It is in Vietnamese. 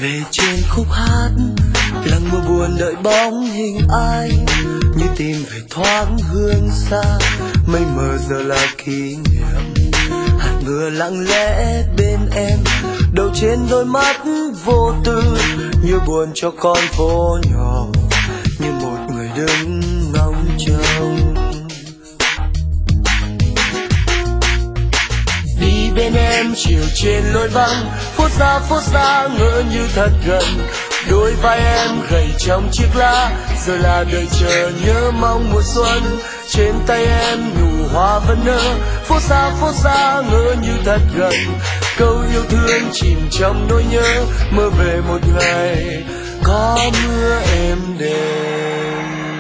về trên khúc hát lặng mưa buồn đợi bóng hình ai, như tìm về thoáng hương xa mây mờ giờ là kỷ niệm. Hạt mưa lặng lẽ bên em đầu trên đôi mắt vô tư, như buồn cho con phố nhỏ, như một người đứng ngóng trông. Đi bên em chiều trên lối vắng, phút xa ngỡ như thật gần. Đôi vai em gầy trong chiếc lá, giờ là đợi chờ nhớ mong mùa xuân. Trên tay em nụ hoa vẫn nở, phút xa ngỡ như thật gần. Câu yêu thương chìm trong nỗi nhớ, mơ về một ngày có mưa êm đềm.